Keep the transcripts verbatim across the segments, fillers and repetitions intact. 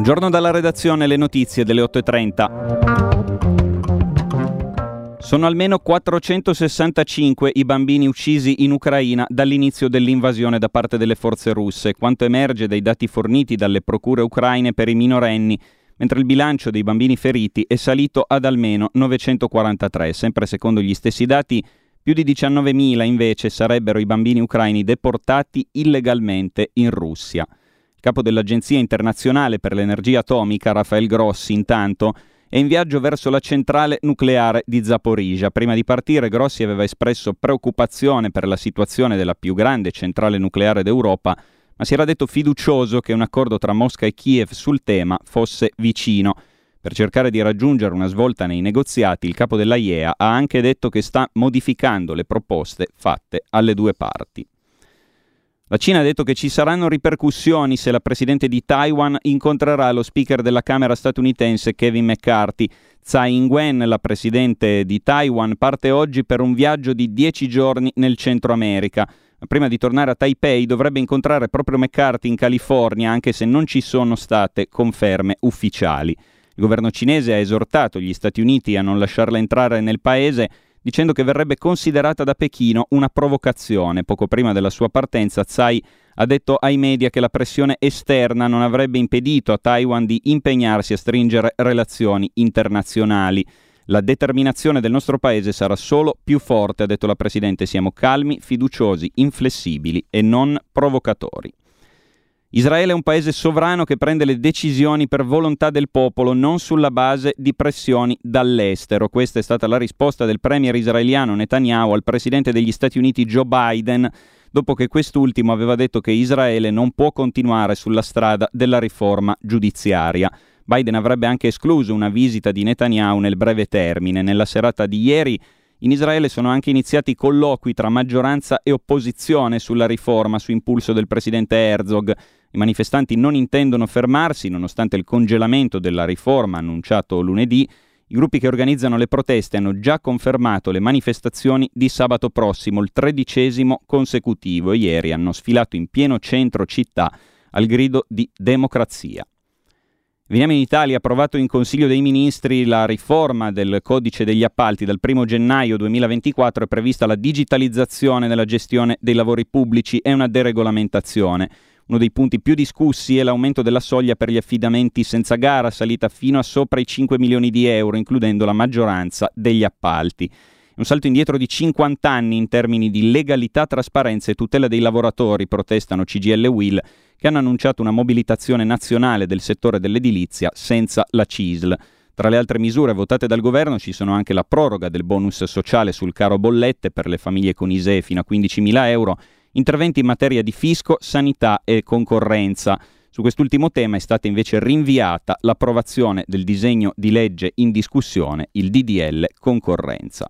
Buongiorno dalla redazione, le notizie delle otto e trenta. Sono almeno quattrocentosessantacinque i bambini uccisi in Ucraina dall'inizio dell'invasione da parte delle forze russe, quanto emerge dai dati forniti dalle procure ucraine per i minorenni, mentre il bilancio dei bambini feriti è salito ad almeno novecentoquarantatré. Sempre secondo gli stessi dati, più di diciannovemila invece sarebbero i bambini ucraini deportati illegalmente in Russia. Il capo dell'Agenzia internazionale per l'energia atomica, Rafael Grossi, intanto, è in viaggio verso la centrale nucleare di Zaporizhzhia. Prima di partire, Grossi aveva espresso preoccupazione per la situazione della più grande centrale nucleare d'Europa, ma si era detto fiducioso che un accordo tra Mosca e Kiev sul tema fosse vicino. Per cercare di raggiungere una svolta nei negoziati, il capo dell'A I E A ha anche detto che sta modificando le proposte fatte alle due parti. La Cina ha detto che ci saranno ripercussioni se la presidente di Taiwan incontrerà lo speaker della Camera statunitense Kevin McCarthy. Tsai Ing-wen, la presidente di Taiwan, parte oggi per un viaggio di dieci giorni nel Centro America. Prima di tornare a Taipei dovrebbe incontrare proprio McCarthy in California, anche se non ci sono state conferme ufficiali. Il governo cinese ha esortato gli Stati Uniti a non lasciarla entrare nel paese, dicendo che verrebbe considerata da Pechino una provocazione. Poco prima della sua partenza, Tsai ha detto ai media che la pressione esterna non avrebbe impedito a Taiwan di impegnarsi a stringere relazioni internazionali. La determinazione del nostro paese sarà solo più forte, ha detto la Presidente. Siamo calmi, fiduciosi, inflessibili e non provocatori. Israele è un paese sovrano che prende le decisioni per volontà del popolo, non sulla base di pressioni dall'estero. Questa è stata la risposta del premier israeliano Netanyahu al presidente degli Stati Uniti Joe Biden, dopo che quest'ultimo aveva detto che Israele non può continuare sulla strada della riforma giudiziaria. Biden avrebbe anche escluso una visita di Netanyahu nel breve termine. Nella serata di ieri in Israele sono anche iniziati colloqui tra maggioranza e opposizione sulla riforma, su impulso del presidente Herzog. I manifestanti non intendono fermarsi, nonostante il congelamento della riforma annunciato lunedì. I gruppi che organizzano le proteste hanno già confermato le manifestazioni di sabato prossimo, il tredicesimo consecutivo, e ieri hanno sfilato in pieno centro città al grido di democrazia. Veniamo in Italia. Approvato in Consiglio dei Ministri la riforma del codice degli appalti. Dal primo gennaio duemilaventiquattro è prevista la digitalizzazione della gestione dei lavori pubblici e una deregolamentazione. Uno dei punti più discussi è l'aumento della soglia per gli affidamenti senza gara, salita fino a sopra i cinque milioni di euro, includendo la maggioranza degli appalti. Un salto indietro di cinquanta anni in termini di legalità, trasparenza e tutela dei lavoratori, protestano C G I L e U I L, che hanno annunciato una mobilitazione nazionale del settore dell'edilizia senza la C I S L. Tra le altre misure votate dal governo ci sono anche la proroga del bonus sociale sul caro bollette per le famiglie con I S E E fino a quindicimila euro, interventi in materia di fisco, sanità e concorrenza. Su quest'ultimo tema è stata invece rinviata l'approvazione del disegno di legge in discussione, il D D L concorrenza.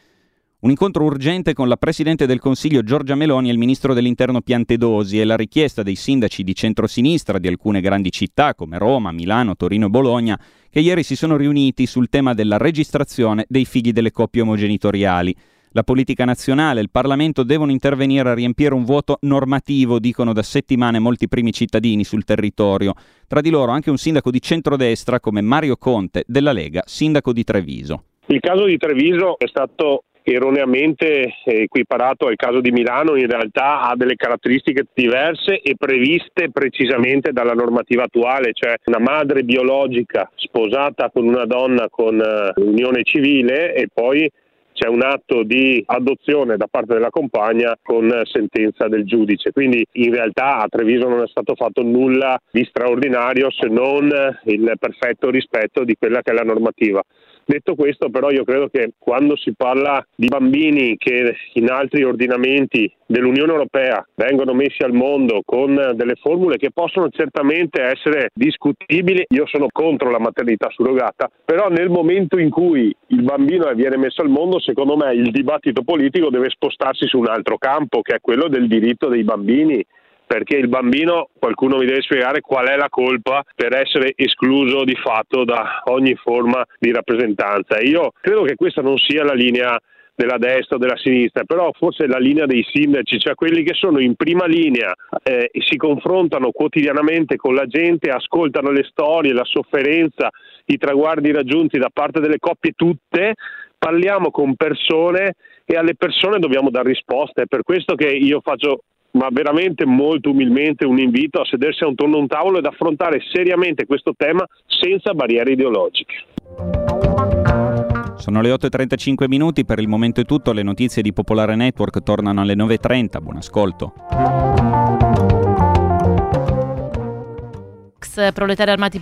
Un incontro urgente con la Presidente del Consiglio Giorgia Meloni e il Ministro dell'Interno Piantedosi e la richiesta dei sindaci di centrosinistra di alcune grandi città come Roma, Milano, Torino e Bologna, che ieri si sono riuniti sul tema della registrazione dei figli delle coppie omogenitoriali. La politica nazionale e il Parlamento devono intervenire a riempire un vuoto normativo, dicono da settimane molti primi cittadini sul territorio. Tra di loro anche un sindaco di centrodestra come Mario Conte della Lega, sindaco di Treviso. Il caso di Treviso è stato erroneamente equiparato al caso di Milano. In realtà ha delle caratteristiche diverse e previste precisamente dalla normativa attuale, cioè una madre biologica sposata con una donna con unione civile e poi c'è un atto di adozione da parte della compagna con sentenza del giudice. Quindi in realtà a Treviso non è stato fatto nulla di straordinario se non il perfetto rispetto di quella che è la normativa. Detto questo, però, io credo che quando si parla di bambini che in altri ordinamenti dell'Unione Europea vengono messi al mondo con delle formule che possono certamente essere discutibili, io sono contro la maternità surrogata, però nel momento in cui il bambino viene messo al mondo, secondo me il dibattito politico deve spostarsi su un altro campo, che è quello del diritto dei bambini. Perché il bambino, qualcuno mi deve spiegare qual è la colpa per essere escluso di fatto da ogni forma di rappresentanza. E io credo che questa non sia la linea della destra o della sinistra, però forse la linea dei sindaci, cioè quelli che sono in prima linea eh, e si confrontano quotidianamente con la gente, ascoltano le storie, la sofferenza, i traguardi raggiunti da parte delle coppie tutte. Parliamo con persone e alle persone dobbiamo dare risposte. È per questo che io faccio, ma veramente molto umilmente, un invito a sedersi attorno a un tavolo ed affrontare seriamente questo tema senza barriere ideologiche. Sono le otto e trentacinque minuti, per il momento è tutto. Le notizie di Popolare Network tornano alle nove e trenta. Buon ascolto. Ex proletari armati